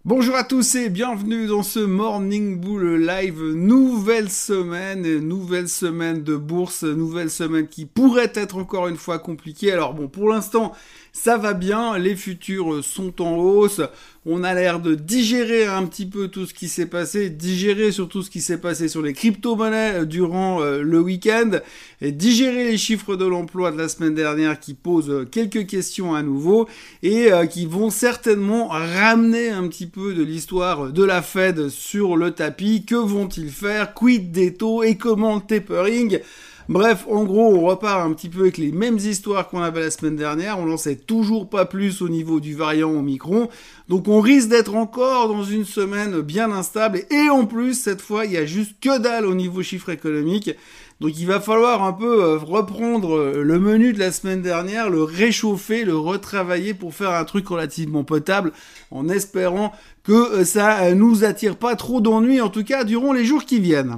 Bonjour à tous et bienvenue dans ce Morning Bull Live. Nouvelle semaine de bourse, nouvelle semaine qui pourrait être encore une fois compliquée. Alors bon, pour l'instant, ça va bien, les futurs sont en hausse. On a l'air de digérer un petit peu tout ce qui s'est passé, digérer surtout ce qui s'est passé sur les crypto-monnaies durant le week-end, et digérer les chiffres de l'emploi de la semaine dernière qui posent quelques questions à nouveau et qui vont certainement ramener un petit peu de l'histoire de la Fed sur le tapis. Que vont-ils faire? Quid des taux et comment le tapering? Bref, en gros, on repart un petit peu avec les mêmes histoires qu'on avait la semaine dernière. On n'en sait toujours pas plus au niveau du variant Omicron. Donc on risque d'être encore dans une semaine bien instable. Et en plus, cette fois, il y a juste que dalle au niveau chiffre économique. Donc il va falloir un peu reprendre le menu de la semaine dernière, le réchauffer, le retravailler pour faire un truc relativement potable, en espérant que ça nous attire pas trop d'ennuis, en tout cas durant les jours qui viennent.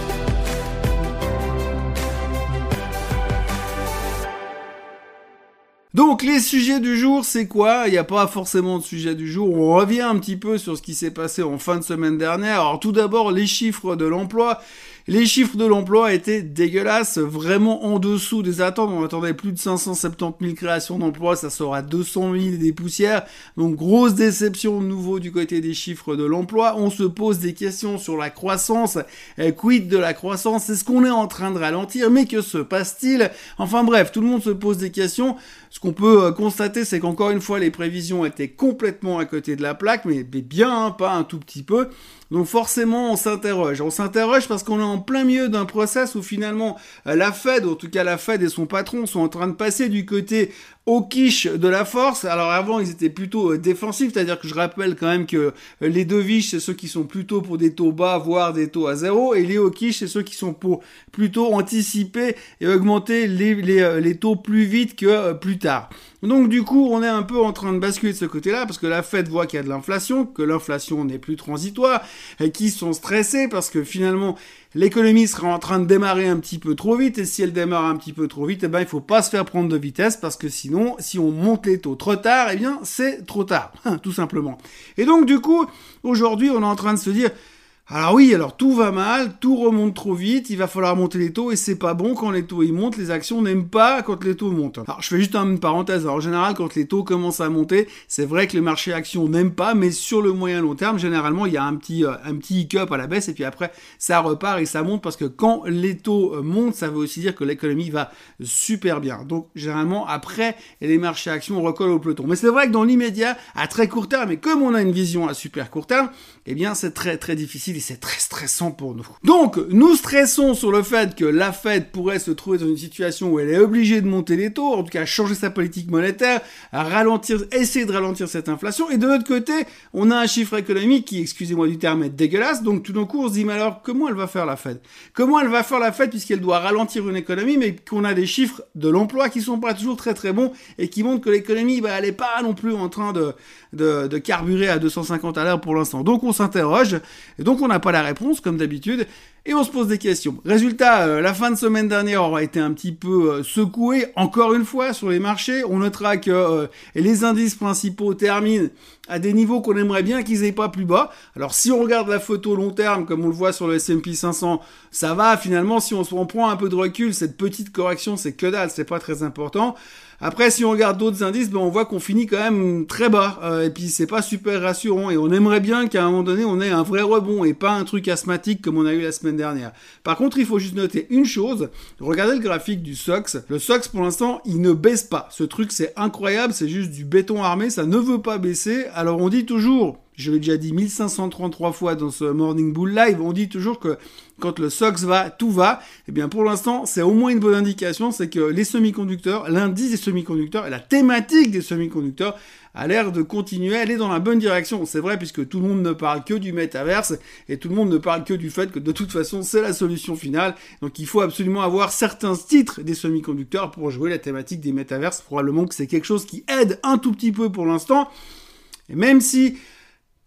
Donc les sujets du jour, c'est quoi? Il n'y a pas forcément de sujet du jour. On revient un petit peu sur ce qui s'est passé en fin de semaine dernière. Alors tout d'abord, les chiffres de l'emploi. Les chiffres de l'emploi étaient dégueulasses, vraiment en dessous des attentes. On attendait plus de 570 000 créations d'emplois, ça sort à 200 000 et des poussières. Donc grosse déception de nouveau du côté des chiffres de l'emploi. On se pose des questions sur la croissance. Quid de la croissance? Est-ce qu'on est en train de ralentir? Mais que se passe-t-il? Enfin bref, tout le monde se pose des questions. Ce qu'on peut constater, c'est qu'encore une fois, les prévisions étaient complètement à côté de la plaque, mais bien, hein, pas un tout petit peu. Donc forcément, on s'interroge. On s'interroge parce qu'on est en plein milieu d'un process où finalement la Fed, ou en tout cas la Fed et son patron, sont en train de passer du côté au quiche de la force. Alors avant, ils étaient plutôt défensifs, c'est-à-dire que je rappelle quand même que les deviches, c'est ceux qui sont plutôt pour des taux bas, voire des taux à zéro, et les hauts quiches, c'est ceux qui sont pour plutôt anticiper et augmenter les taux plus vite que plus tard. Donc du coup, on est un peu en train de basculer de ce côté-là, parce que la Fed voit qu'il y a de l'inflation, que l'inflation n'est plus transitoire, et qu'ils sont stressés parce que finalement, l'économie sera en train de démarrer un petit peu trop vite, et si elle démarre un petit peu trop vite, eh ben, il faut pas se faire prendre de vitesse, parce que sinon, si on monte les taux trop tard, eh bien, c'est trop tard, tout simplement. Et donc, du coup, aujourd'hui, on est en train de se dire, alors oui, alors tout va mal, tout remonte trop vite, il va falloir monter les taux et c'est pas bon quand les taux ils montent, les actions n'aiment pas quand les taux montent. Alors je fais juste une parenthèse, alors, en général quand les taux commencent à monter, c'est vrai que les marchés actions n'aiment pas, mais sur le moyen long terme, généralement il y a un petit hic-up à la baisse et puis après ça repart et ça monte parce que quand les taux montent, ça veut aussi dire que l'économie va super bien. Donc généralement après les marchés actions recollent au peloton. Mais c'est vrai que dans l'immédiat, à très court terme, et comme on a une vision à super court terme, eh bien c'est très très difficile. C'est très stressant pour nous. Donc, nous stressons sur le fait que la Fed pourrait se trouver dans une situation où elle est obligée de monter les taux, en tout cas changer sa politique monétaire, essayer de ralentir cette inflation. Et de l'autre côté, on a un chiffre économique qui, excusez-moi du terme, est dégueulasse. Donc, tout d'un coup, on se dit, mais alors, comment elle va faire la Fed? Comment elle va faire la Fed puisqu'elle doit ralentir une économie, mais qu'on a des chiffres de l'emploi qui sont pas toujours très très bons et qui montrent que l'économie, elle est pas non plus en train de carburer à 250 à l'heure pour l'instant. Donc, on s'interroge. Et donc, on n'a pas la réponse, comme d'habitude, et on se pose des questions. Résultat, la fin de semaine dernière aura été un petit peu secouée, encore une fois, sur les marchés. On notera que les indices principaux terminent à des niveaux qu'on aimerait bien qu'ils aient pas plus bas. Alors, si on regarde la photo long terme, comme on le voit sur le S&P 500, ça va, finalement, si on prend un peu de recul, cette petite correction, c'est que dalle, c'est pas très important. Après, si on regarde d'autres indices, on voit qu'on finit quand même très bas. Et puis, c'est pas super rassurant. Et on aimerait bien qu'à un moment donné, on ait un vrai rebond et pas un truc asthmatique comme on a eu la semaine dernière. Par contre, il faut juste noter une chose. Regardez le graphique du SOX. Le SOX, pour l'instant, il ne baisse pas. Ce truc, c'est incroyable. C'est juste du béton armé. Ça ne veut pas baisser. Alors, on dit toujours, je l'ai déjà dit 1533 fois dans ce Morning Bull Live, on dit toujours que quand le SOX va, tout va. Eh bien, pour l'instant, c'est au moins une bonne indication, c'est que les semi-conducteurs, l'indice des semi-conducteurs et la thématique des semi-conducteurs a l'air de continuer à aller dans la bonne direction. C'est vrai, puisque tout le monde ne parle que du métaverse et tout le monde ne parle que du fait que de toute façon, c'est la solution finale. Donc, il faut absolument avoir certains titres des semi-conducteurs pour jouer la thématique des métaverses. Probablement que c'est quelque chose qui aide un tout petit peu pour l'instant. Et même si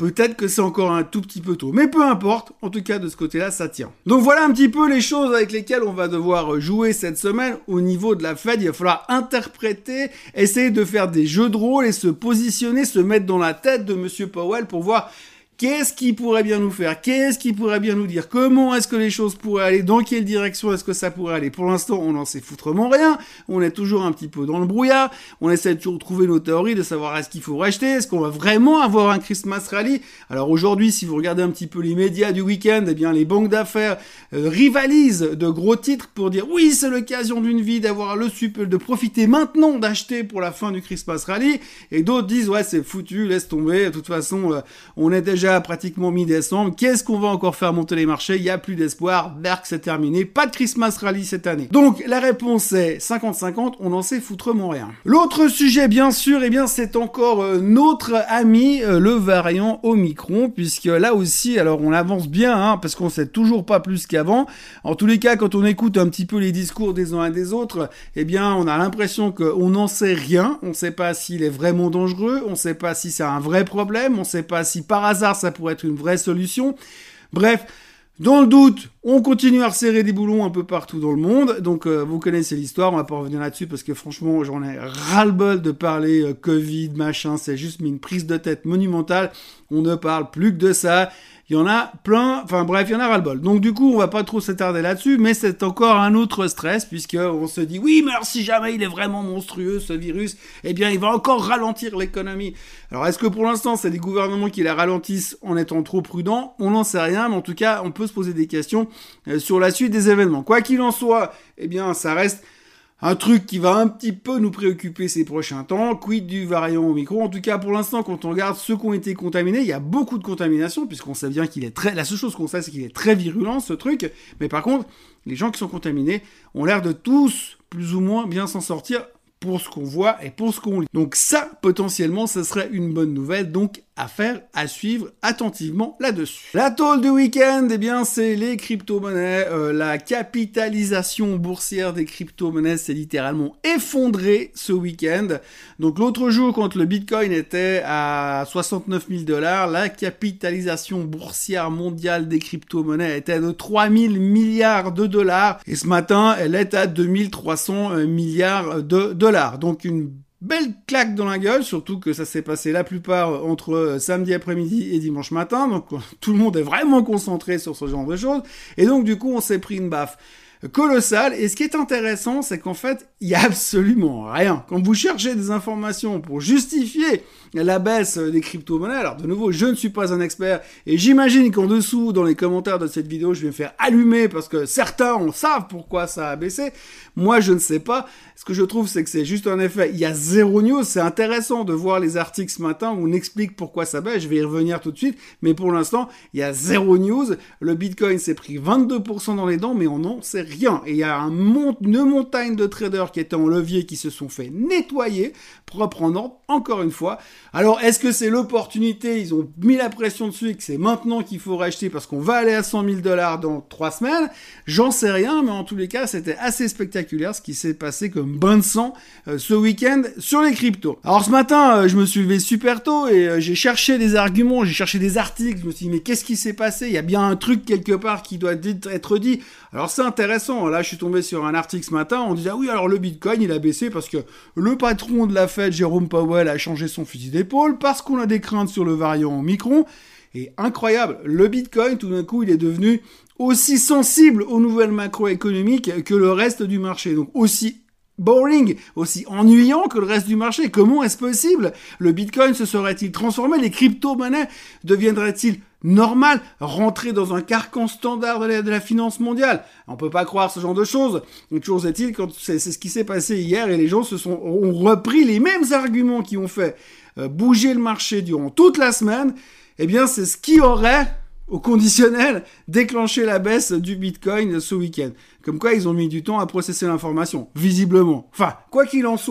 Peut-être que c'est encore un tout petit peu tôt. Mais peu importe, en tout cas de ce côté-là, ça tient. Donc voilà un petit peu les choses avec lesquelles on va devoir jouer cette semaine au niveau de la Fed. Il va falloir interpréter, essayer de faire des jeux de rôle et se positionner, se mettre dans la tête de Monsieur Powell pour voir qu'est-ce qu'il pourrait bien nous faire, qu'est-ce qu'il pourrait bien nous dire, comment est-ce que les choses pourraient aller, dans quelle direction est-ce que ça pourrait aller. Pour l'instant, on n'en sait foutrement rien, on est toujours un petit peu dans le brouillard, on essaie de toujours trouver nos théories, de savoir est-ce qu'il faut racheter, est-ce qu'on va vraiment avoir un Christmas rally. Alors aujourd'hui, si vous regardez un petit peu les médias du week-end, eh bien les banques d'affaires rivalisent de gros titres pour dire oui, c'est l'occasion d'une vie d'avoir le super, de profiter maintenant d'acheter pour la fin du Christmas rally, et d'autres disent ouais, c'est foutu, laisse tomber, de toute façon, on est déjà pratiquement mi-décembre, qu'est-ce qu'on va encore faire monter les marchés? Il n'y a plus d'espoir, Berk c'est terminé, pas de Christmas rally cette année. Donc la réponse est 50-50, on n'en sait foutrement rien. L'autre sujet bien sûr, eh bien c'est encore notre ami, le variant Omicron, puisque là aussi, alors on avance bien, hein, parce qu'on sait toujours pas plus qu'avant. En tous les cas, quand on écoute un petit peu les discours des uns et des autres, eh bien on a l'impression qu'on n'en sait rien, on ne sait pas s'il est vraiment dangereux, on ne sait pas si c'est un vrai problème, on ne sait pas si par hasard ça pourrait être une vraie solution. Bref, dans le doute, on continue à resserrer des boulons un peu partout dans le monde. Donc, vous connaissez l'histoire, on va pas revenir là-dessus parce que franchement, j'en ai ras-le-bol de parler Covid, machin, c'est juste une prise de tête monumentale. On ne parle plus que de ça. Il y en a plein, enfin bref, il y en a ras-le-bol. Donc du coup, on va pas trop s'attarder là-dessus, mais c'est encore un autre stress, puisque on se dit, oui, mais alors si jamais il est vraiment monstrueux, ce virus, eh bien, il va encore ralentir l'économie. Alors, est-ce que pour l'instant, c'est les gouvernements qui la ralentissent en étant trop prudents? On n'en sait rien, mais en tout cas, on peut se poser des questions sur la suite des événements. Quoi qu'il en soit, eh bien, ça reste un truc qui va un petit peu nous préoccuper ces prochains temps. Quid du variant Omicron? En tout cas, pour l'instant, quand on regarde ceux qui ont été contaminés, il y a beaucoup de contamination, puisqu'on sait bien qu'il est très... La seule chose qu'on sait, c'est qu'il est très virulent, ce truc. Mais par contre, les gens qui sont contaminés ont l'air de tous, plus ou moins, bien s'en sortir pour ce qu'on voit et pour ce qu'on lit. Donc ça, potentiellement, ça serait une bonne nouvelle. Donc, affaire à suivre attentivement là-dessus. La tôle du week-end, eh bien, c'est les crypto-monnaies. La capitalisation boursière des crypto-monnaies s'est littéralement effondrée ce week-end. Donc, l'autre jour, quand le Bitcoin était à 69 000 $, la capitalisation boursière mondiale des crypto-monnaies était de 3 000 milliards de dollars. Et ce matin, elle est à 2300 milliards de dollars. Donc, une belle claque dans la gueule, surtout que ça s'est passé la plupart entre samedi après-midi et dimanche matin, donc tout le monde est vraiment concentré sur ce genre de choses, et donc du coup on s'est pris une baffe colossale, et ce qui est intéressant, c'est qu'en fait, il y a absolument rien. Quand vous cherchez des informations pour justifier la baisse des crypto-monnaies, alors de nouveau, je ne suis pas un expert, et j'imagine qu'en dessous, dans les commentaires de cette vidéo, je vais me faire allumer, parce que certains en savent pourquoi ça a baissé. Moi, je ne sais pas. Ce que je trouve, c'est que c'est juste un effet. Il y a zéro news. C'est intéressant de voir les articles ce matin où on explique pourquoi ça baisse. Je vais y revenir tout de suite. Mais pour l'instant, il y a zéro news. Le Bitcoin s'est pris 22% dans les dents, mais on n'en sait rien. Et il y a une montagne de traders qui étaient en levier qui se sont fait nettoyer, propre en ordre, encore une fois. Alors, est-ce que c'est l'opportunité? Ils ont mis la pression dessus et que c'est maintenant qu'il faut racheter parce qu'on va aller à 100 000 $ dans 3 semaines? J'en sais rien, mais en tous les cas, c'était assez spectaculaire ce qui s'est passé comme bain de sang ce week-end sur les cryptos. Alors ce matin, je me suis levé super tôt et j'ai cherché des arguments, j'ai cherché des articles, je me suis dit mais qu'est-ce qui s'est passé? Il y a bien un truc quelque part qui doit être dit. Alors c'est intéressant, là je suis tombé sur un article ce matin, on disait ah oui alors le Bitcoin il a baissé parce que le patron de la Fed, Jérôme Powell, a changé son fusil d'épaule parce qu'on a des craintes sur le variant Omicron. Et incroyable, le Bitcoin tout d'un coup il est devenu aussi sensible aux nouvelles macroéconomiques que le reste du marché, donc aussi boring, aussi ennuyant que le reste du marché. Comment est-ce possible? Le Bitcoin se serait-il transformé? Les crypto-monnaies deviendraient-ils normales, rentrer dans un carcan standard de la finance mondiale? On peut pas croire ce genre de choses. Donc, toujours est-il, quand c'est ce qui s'est passé hier et les gens ont repris les mêmes arguments qui ont fait bouger le marché durant toute la semaine. Eh bien, c'est ce qui aurait, au conditionnel, déclenché la baisse du Bitcoin ce week-end. Comme quoi, ils ont mis du temps à processer l'information, visiblement. Enfin, quoi qu'il en soit,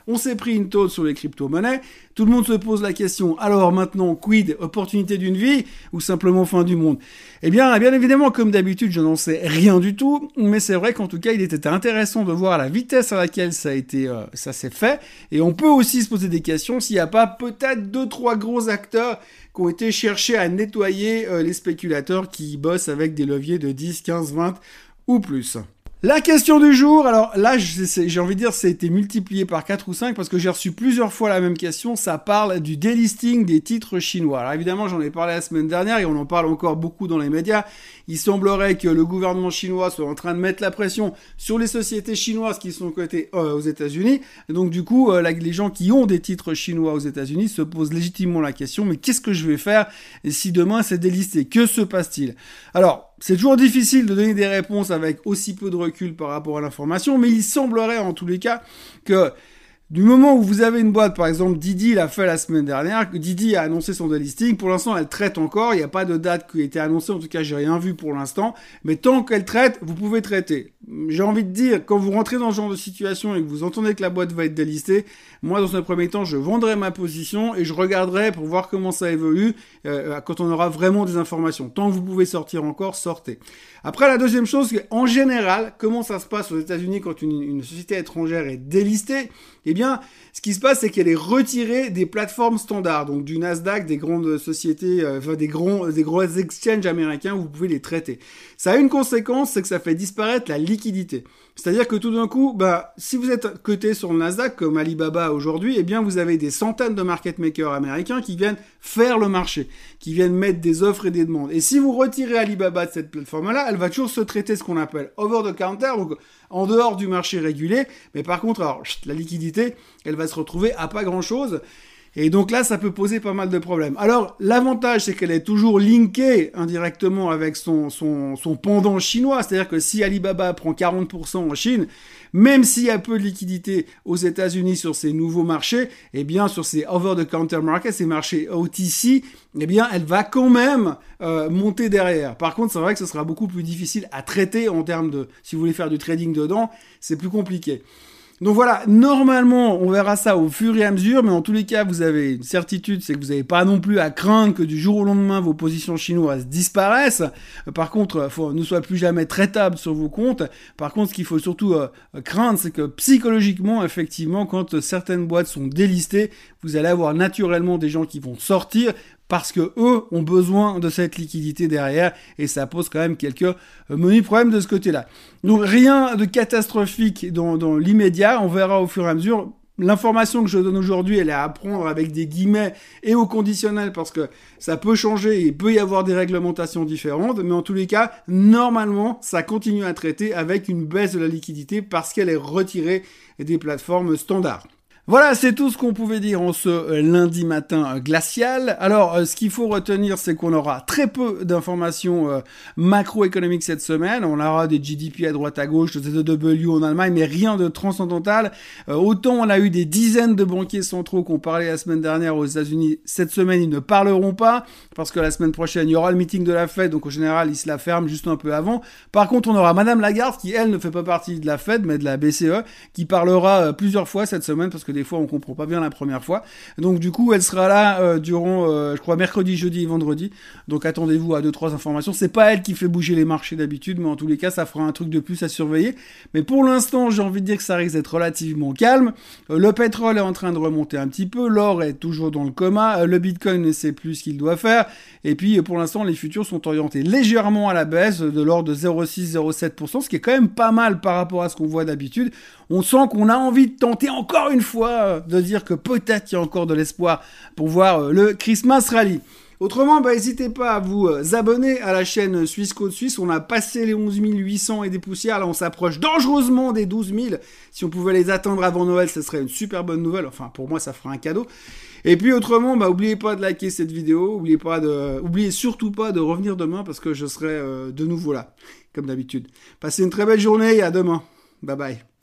On s'est pris une tôle sur les crypto-monnaies. Tout le monde se pose la question, alors maintenant, quid, opportunité d'une vie ou simplement fin du monde? Eh bien évidemment, comme d'habitude, je n'en sais rien du tout, mais c'est vrai qu'en tout cas, il était intéressant de voir la vitesse à laquelle ça s'est fait, et on peut aussi se poser des questions s'il n'y a pas peut-être 2-3 gros acteurs qui ont été cherchés à nettoyer les spéculateurs qui bossent avec des leviers de 10, 15, 20 ou plus. La question du jour, alors là, j'ai envie de dire, ça a été multiplié par 4 ou 5 parce que j'ai reçu plusieurs fois la même question. Ça parle du délisting des titres chinois. Alors évidemment, j'en ai parlé la semaine dernière et on en parle encore beaucoup dans les médias. Il semblerait que le gouvernement chinois soit en train de mettre la pression sur les sociétés chinoises qui sont cotées aux États-Unis. Et donc du coup, les gens qui ont des titres chinois aux États-Unis se posent légitimement la question, mais qu'est-ce que je vais faire si demain c'est délisté? Que se passe-t-il? Alors, c'est toujours difficile de donner des réponses avec aussi peu de recul par rapport à l'information, mais il semblerait en tous les cas que du moment où vous avez une boîte, par exemple Didi l'a fait la semaine dernière, que Didi a annoncé son delisting, pour l'instant elle traite encore, il n'y a pas de date qui a été annoncée, en tout cas j'ai rien vu pour l'instant, mais tant qu'elle traite, vous pouvez traiter. J'ai envie de dire, quand vous rentrez dans ce genre de situation et que vous entendez que la boîte va être délistée, moi dans un premier temps je vendrai ma position et je regarderai pour voir comment ça évolue quand on aura vraiment des informations. Tant que vous pouvez sortir encore, sortez. Après la deuxième chose, en général, comment ça se passe aux États-Unis quand une société étrangère est délistée? Eh bien, ce qui se passe, c'est qu'elle est retirée des plateformes standards, donc du Nasdaq, des grandes sociétés, des gros exchanges américains où vous pouvez les traiter. Ça a une conséquence, c'est que ça fait disparaître la liquidité. C'est-à-dire que tout d'un coup, si vous êtes coté sur le Nasdaq, comme Alibaba aujourd'hui, eh bien, vous avez des centaines de market makers américains qui viennent faire le marché, qui viennent mettre des offres et des demandes. Et si vous retirez Alibaba de cette plateforme-là, elle va toujours se traiter ce qu'on appelle over the counter, donc en dehors du marché régulé. Mais par contre, alors, la liquidité, elle va se retrouver à pas grand-chose. Et donc là, ça peut poser pas mal de problèmes. Alors, l'avantage, c'est qu'elle est toujours linkée indirectement avec son pendant chinois. C'est-à-dire que si Alibaba prend 40% en Chine, même s'il y a peu de liquidité aux États-Unis sur ces nouveaux marchés, eh bien, sur ces over-the-counter markets, ces marchés OTC, eh bien, elle va quand même monter derrière. Par contre, c'est vrai que ce sera beaucoup plus difficile à traiter en termes de, si vous voulez faire du trading dedans, c'est plus compliqué. Donc voilà, normalement, on verra ça au fur et à mesure, mais en tous les cas, vous avez une certitude, c'est que vous n'avez pas non plus à craindre que du jour au lendemain, vos positions chinoises disparaissent. Par contre, ne soient plus jamais traitables sur vos comptes. Par contre, ce qu'il faut surtout craindre, c'est que psychologiquement, effectivement, quand certaines boîtes sont délistées, vous allez avoir naturellement des gens qui vont sortir, parce que eux ont besoin de cette liquidité derrière et ça pose quand même quelques menus problèmes de ce côté-là. Donc rien de catastrophique dans l'immédiat, on verra au fur et à mesure. L'information que je donne aujourd'hui, elle est à prendre avec des guillemets et au conditionnel parce que ça peut changer et il peut y avoir des réglementations différentes, mais en tous les cas, normalement, ça continue à traiter avec une baisse de la liquidité parce qu'elle est retirée des plateformes standards. Voilà, c'est tout ce qu'on pouvait dire en ce lundi matin glacial. Alors, ce qu'il faut retenir, c'est qu'on aura très peu d'informations macroéconomiques cette semaine. On aura des GDP à droite à gauche, de ZEW en Allemagne, mais rien de transcendantal. Autant on a eu des dizaines de banquiers centraux qui ont parlé la semaine dernière aux États-Unis. Cette semaine, ils ne parleront pas, parce que la semaine prochaine, il y aura le meeting de la Fed, donc en général, ils se la ferment juste un peu avant. Par contre, on aura Madame Lagarde, qui, elle, ne fait pas partie de la Fed, mais de la BCE, qui parlera plusieurs fois cette semaine, parce que des fois on comprend pas bien la première fois. Donc du coup, elle sera là durant, je crois, mercredi, jeudi et vendredi. Donc attendez-vous à 2-3 informations. C'est pas elle qui fait bouger les marchés d'habitude, mais en tous les cas, ça fera un truc de plus à surveiller. Mais pour l'instant, j'ai envie de dire que ça risque d'être relativement calme. Le pétrole est en train de remonter un petit peu. L'or est toujours dans le coma. Le Bitcoin ne sait plus ce qu'il doit faire. Et puis, pour l'instant, les futurs sont orientés légèrement à la baisse, de l'ordre de 0,6-0,7%, ce qui est quand même pas mal par rapport à ce qu'on voit d'habitude. On sent qu'on a envie de tenter encore une fois de dire que peut-être il y a encore de l'espoir pour voir le Christmas Rally. Autrement, n'hésitez pas à vous abonner à la chaîne Suisse Côte Suisse. On a passé les 11 800 et des poussières. Là, on s'approche dangereusement des 12 000. Si on pouvait les atteindre avant Noël, ce serait une super bonne nouvelle. Enfin, pour moi, ça ferait un cadeau. Et puis, autrement, oubliez pas de liker cette vidéo. Oubliez surtout pas de revenir demain parce que je serai de nouveau là, comme d'habitude. Passez une très belle journée et à demain. Bye bye.